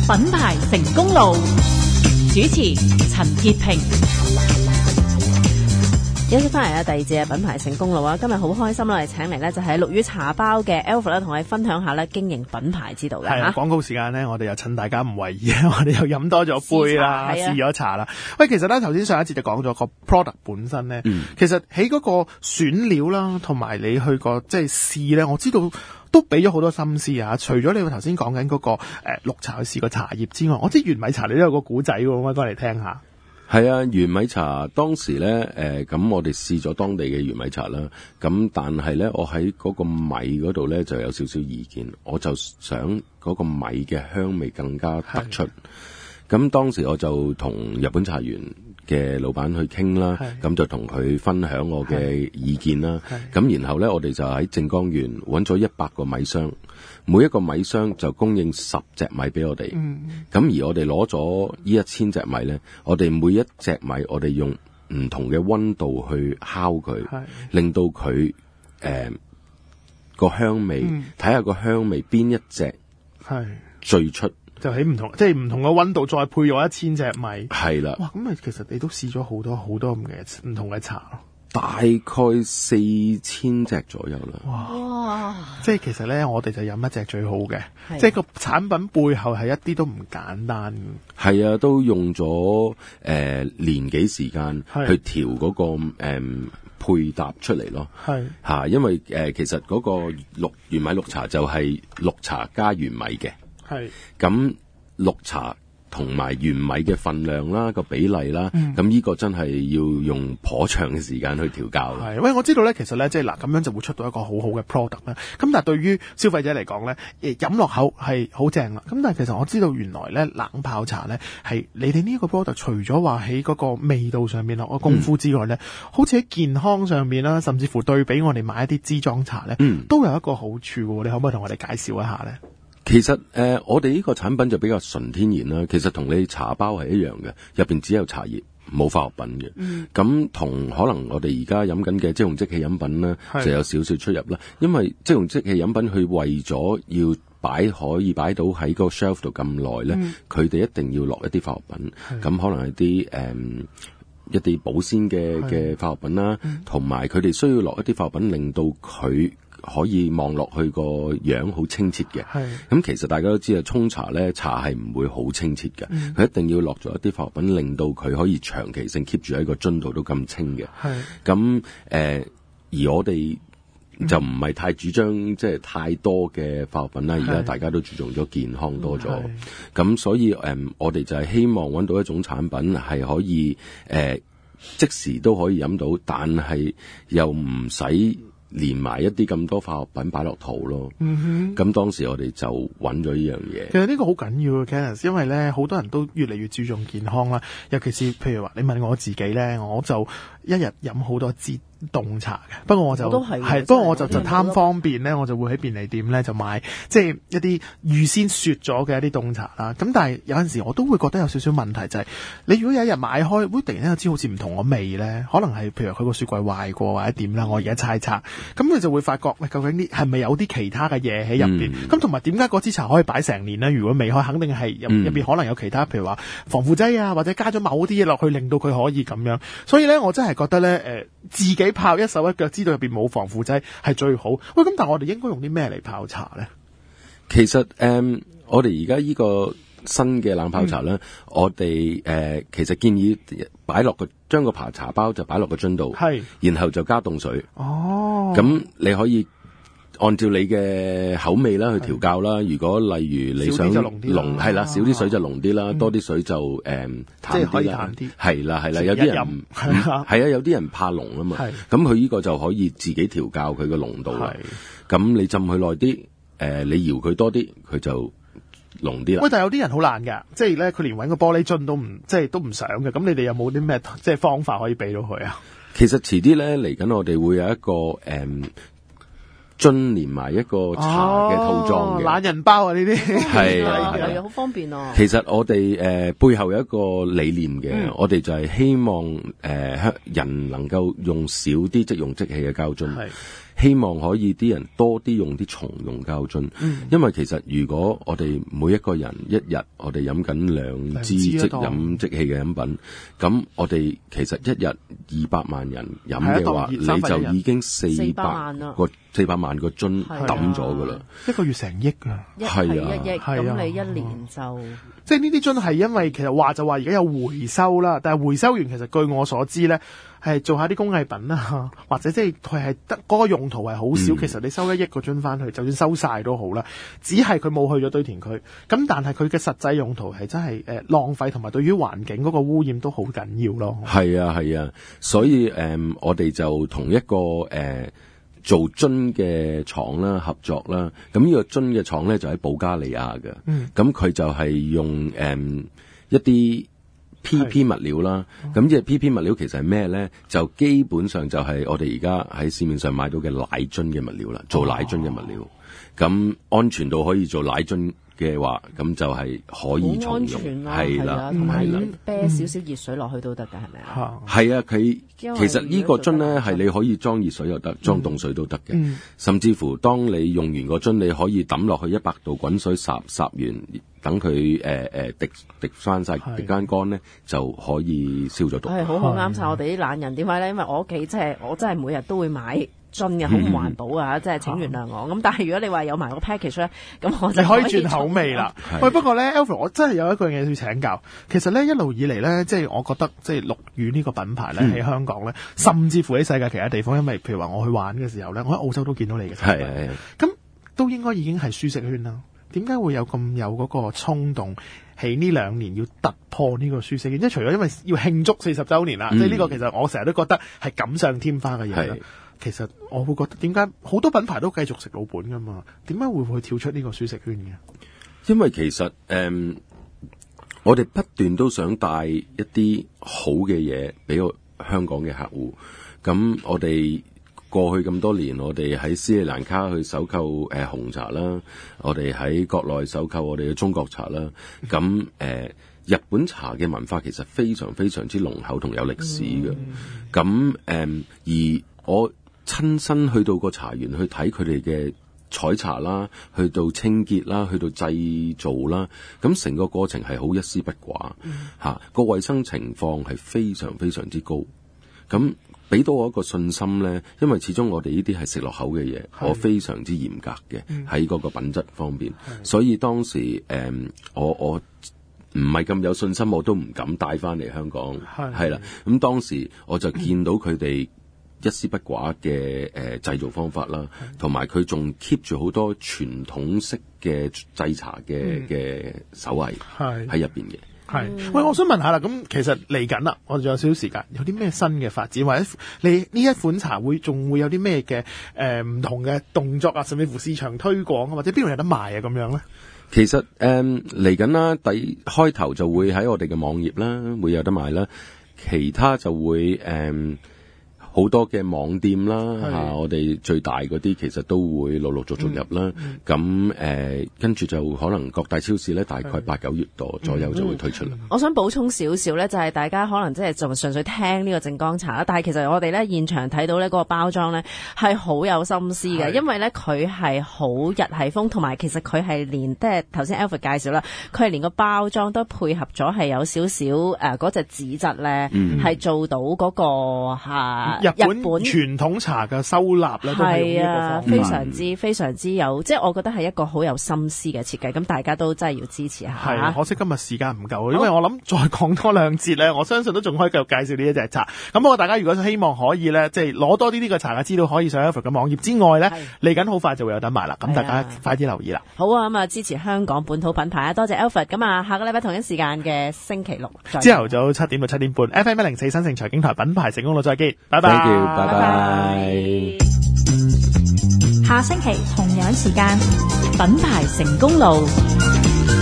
品牌成功路，主持陳潔平。 休息翻嚟啊，第二節嘅品牌成功路啊，今日好開心啦！我哋請嚟咧就係陸羽茶包嘅 Alfred 啦，同我哋分享下咧經營品牌之道嘅係啊，廣告時間咧，我哋又趁大家唔為意，我哋又飲多咗杯啦，試咗茶啦。喂，其實咧頭先上一節就講咗個 product 本身咧，其實喺嗰個選料啦，同埋你去個即係試咧，我知道都俾咗好多心思啊！除咗你頭先講緊嗰個綠茶去試個茶葉之外，我知玄米茶你都有個古仔喎，可唔可以講嚟聽下？ 係啊，玄米茶當時咧，咁我哋試咗當地嘅玄米茶啦，咁但係咧，我喺嗰個米嗰度咧就有少少意見，我就想嗰個米嘅香味更加突出。咁當時我就同日本茶園嘅老闆去傾啦，咁就同佢分享我嘅意見啦。咁然後咧，我哋就喺靜岡縣揾咗100個米箱，每一個米箱就供應10隻米俾我哋。咁而我哋攞咗呢1000隻米咧，我哋每一隻米我哋用唔同嘅溫度去烤佢，令到佢個香味，睇下個香味邊一隻最出。 就喺唔同，即係唔同嘅溫度再配咗1000隻米。係啦。哇，咁啊，其實你都試咗好多咁嘅唔同嘅茶咯。 大概4000隻左右啦。 哇！即係其實咧，我哋就飲一隻最好嘅，即係個產品背後係一啲都唔簡單嘅。 係啊，都用咗年幾時間去調嗰個配搭出嚟咯。係因為其實嗰個玄米綠茶就係綠茶加玄米嘅。咁綠茶同埋玄米嘅份量啦，個比例啦，咁呢個真係要用頗長嘅時間去調教。 喂，我知道咧，其實咧，即係嗱，咁樣就會出到一個好好嘅 product 啦。咁但係對於消費者嚟講咧，飲落口係好正啦。咁但係其實我知道原來咧，冷泡茶咧係你哋呢個 product 除咗話喺嗰個味道上面落個功夫之外咧，好似喺健康上面啦，甚至乎對比我哋買一啲支裝茶咧，都有一個好處喎。你可唔可以同我哋介紹一下咧？ 其實我哋呢個產品就比較純天然啦。其實同你茶包係一樣嘅，入邊只有茶葉，冇化學品嘅。咁同可能我哋而家飲緊嘅即溶即棄飲品咧，就有少少出入啦。因為即溶即棄飲品佢為咗要可以擺到喺個 shelf 度咁耐咧，佢哋一定要落一啲化學品。咁可能係一啲保鮮嘅化學品啦，同埋佢哋需要落一啲化學品，令到佢可以望落去個樣好清澈嘅。咁其實大家都知啊，沖茶咧，茶係唔會好清澈嘅，佢一定要落咗一啲化學品，令到佢可以長期性 keep 住喺個樽度都咁清嘅。咁而我哋就唔係太主張即係太多嘅化學品啦。而家大家都注重咗健康多咗，咁所以我哋就係希望揾到一種產品係可以即時都可以飲到，但係又唔使連埋一啲咁多化學品擺落肚咯。咁當時我哋就揾咗呢樣嘢。 其實呢個好緊要嘅 Kenneth， 因為咧好多人都越嚟越注重健康啦。尤其是譬如話你問我自己咧，我就一日飲好多支凍茶嘅。不過我就貪方便咧，我就會喺便利店咧就買即係一啲預先雪咗嘅一啲凍茶啦。咁但係有陣時我都會覺得有少少問題，就係你如果有一日買開，會突然間有支好似唔同嘅味咧，可能係譬如佢個雪櫃壞過或者點啦，我而家猜測。咁你就會發覺，喂，究竟啲係咪有啲其他嘅嘢喺入邊？咁同埋點解嗰支茶可以擺成年咧？如果未開，肯定係入邊可能有其他，譬如話防腐劑啊，或者加咗某啲嘢落去，令到佢可以咁樣。所以咧，我真係覺得咧，自己泡一手一腳，知道入邊冇防腐劑係最好。喂，咁但係我哋應該用啲咩嚟泡茶咧？ 其實我哋而家呢個新嘅冷泡茶咧，我哋其實建議擺落將個茶包就擺落個樽度，然後就加凍水。咁你可以按照你嘅口味啦去調教啦。如果例如你想濃係啦，少啲水就濃啲啦，多啲水就淡啲啦。係啦，有啲人係啊，有啲人怕濃啊嘛。咁佢呢個就可以自己調教佢個濃度啦。咁你浸佢耐啲，你搖佢多啲，佢就濃啲啦。喂， 但係有啲人好懶㗎，即係咧佢連揾個玻璃樽都唔想嘅。咁你哋有冇啲咩即係方法可以俾到佢啊？ 其實遲啲咧嚟緊，我哋會有一個樽連埋一個茶嘅套裝嘅懶人包啊！呢啲係好方便啊。 其實我哋背後有一個理念嘅，我哋就係希望人能夠用少啲即溶即棄嘅膠樽， 希望可以啲人多啲用啲重用膠樽，因為其實如果我哋每一個人一日我哋飲緊2支即飲即棄嘅飲品，咁我哋其實一日200萬人飲嘅話，你就已經400萬個樽抌咗噶啦， 一個月成億噶， 係啊，1億，咁你一年就即係呢啲樽係因為其實話就話而家有回收啦，但係回收完其實據我所知咧係做下啲工藝品啦，或者即係佢係得嗰個用途係好少，其實你收1億個樽翻去，就算收晒都好啦，只係佢冇去咗堆填區，咁但係佢嘅實際用途係真係浪費同埋對於環境嗰個污染都好緊要咯。 係啊，所以我哋就同一個做樽嘅廠啦合作啦，咁呢個樽嘅廠咧就喺保加利亞嘅，咁佢就係用一啲 PP 物料啦，咁即係 PP 物料其實係咩咧？就基本上就係我哋而家喺市面上買到嘅奶樽嘅物料啦，做奶樽嘅物料，咁安全到可以做奶樽嘅話，咁就係可以重用，係啦， 同埋啤少少熱水落去都得㗎，係咪啊？ 係啊，佢其實呢個樽咧係你可以裝熱水又得，裝凍水都得嘅，甚至乎當你用完個樽，你可以抌落去100度滾水霎完，等佢滴翻晒滴間乾咧，就可以消咗毒。 係好啱晒我哋啲懶人，點解咧？因為我屋企我真係每日都會買樽嘅，好唔環保啊！即係請原諒我。咁但係如果你話有埋個 package 咧，咁我就可以轉口味啦。喂，不過咧 Alfred 我真係有一個嘢要請教。其實咧一路以嚟咧，即係我覺得即係陸羽呢個品牌咧喺香港咧，甚至乎喺世界其他地方，因為譬如話我去玩嘅時候咧，我喺澳洲都見到你嘅產品。係。咁都應該已經係舒適圈啦。點解會有嗰個衝動喺呢2年要突破呢個舒適圈？即係除咗因為要慶祝40週年啦，即係呢個其實我成日都覺得係錦上添花嘅嘢啦。其實我會覺得點解好多品牌都繼續食老本噶嘛？點解會唔會跳出呢個舒適圈嘅？ 因為其實我哋不斷都想帶一啲好嘅嘢俾香港嘅客戶。咁我哋過去咁多年，我哋喺斯里蘭卡去搜購紅茶啦，我哋喺國內搜購我哋嘅中國茶啦。咁日本茶嘅文化其實非常非常之濃厚同有歷史嘅。咁而我親身去到個茶園去睇佢哋嘅採茶啦，去到清潔啦，去到製造啦，咁成個過程係好一絲不掛，個衛生情況係非常非常之高，咁俾到我一個信心咧，因為始終我哋呢啲係食落口嘅嘢，我非常之嚴格嘅喺嗰個品質方面，所以當時我唔係咁有信心，我都唔敢帶翻嚟香港，係啦，咁當時我就見到佢哋一絲不掛嘅製造方法啦，同埋佢仲 keep 住好多傳統式嘅製茶嘅手藝喺入邊嘅。 喂，我想問下啦，咁其實嚟緊啦，我哋仲有少少時間，有啲咩新嘅發展，或者你呢一款茶仲會有啲咩嘅唔同嘅動作啊，甚至乎市場推廣啊，或者邊度有得賣啊咁樣咧？ 其實嚟緊啦，開頭就會喺我哋嘅網頁啦，會有得賣啦，其他就會好多嘅網店啦，我哋最大嗰啲其實都會陸陸續續入啦。咁跟住就可能各大超市咧，大概8、9月左右就會推出啦。 我想補充少少咧，就係大家可能即係就純粹聽呢個靜岡茶啦，但係其實我哋咧現場睇到咧嗰個包裝咧係好有心思嘅，因為咧佢係好日系風，同埋其實佢係連即係頭先 Alfred 介紹啦，佢係連個包裝都配合咗係有少少嗰隻紙質咧，係做到嗰個日本傳統茶嘅收納咧，都係用呢個方法， 非常之有，即係我覺得係一個好有心思嘅設計，咁大家都真係要支持下。 係，可惜今日時間唔夠，因為我諗再講多2節咧，我相信都仲可以繼續介紹呢一隻茶。咁不過大家如果希望可以咧，即係攞多啲呢個茶嘅資料，可以上 Alfred 嘅網頁之外咧，嚟緊好快就會有得賣啦。咁大家快啲留意啦。 好啊，咁啊支持香港本土品牌啊，多謝 Alfred。咁啊，下個禮拜同一時間嘅星期六， 朝頭早7點到7點半 FM 104新城財經台品牌成功路再見，拜拜。 拜拜。 下星期同樣時間，品牌成功路。